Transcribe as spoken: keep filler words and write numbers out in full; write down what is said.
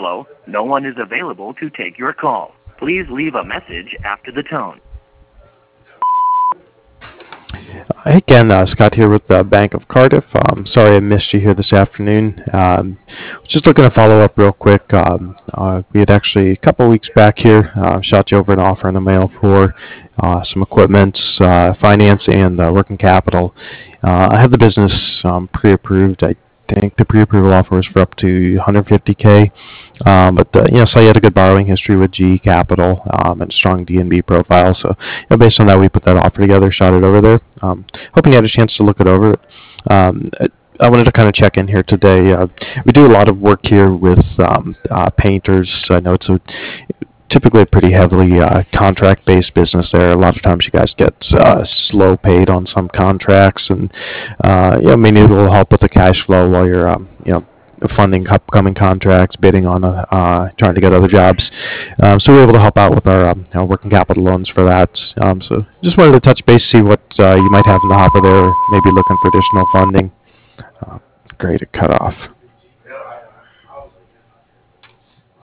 Hello, no one is available to take your call. Please leave a message after the tone. Hey Ken, uh, Scott here with the Bank of Cardiff. Um, sorry I missed you here this afternoon. Um, just looking to follow up real quick. Um, uh, we had actually a couple weeks back here uh, shot you over an offer in the mail for uh, some equipment, uh, finance, and uh, working capital. Uh, I have the business um, pre-approved. I think the pre-approval offer was for up to one hundred fifty K. Um, but uh, you know, so you had a good borrowing history with G E Capital um, and a strong D N B profile. So you know, based on that, we put that offer together, shot it over there. Um, hoping you had a chance to look it over. Um, I wanted to kind of check in here today. Uh, we do a lot of work here with um, uh, painters. I know it's a typically a pretty heavily uh, contract-based business there. A lot of times you guys get uh, slow paid on some contracts, and uh, you know, maybe it will help with the cash flow while you're um, you know funding upcoming contracts, bidding on a, uh, trying to get other jobs. Um, so we're able to help out with our, um, you know, working capital loans for that. Um, so just wanted to touch base, see what uh, you might have in the hopper there, or maybe looking for additional funding. Uh, great, it cut off.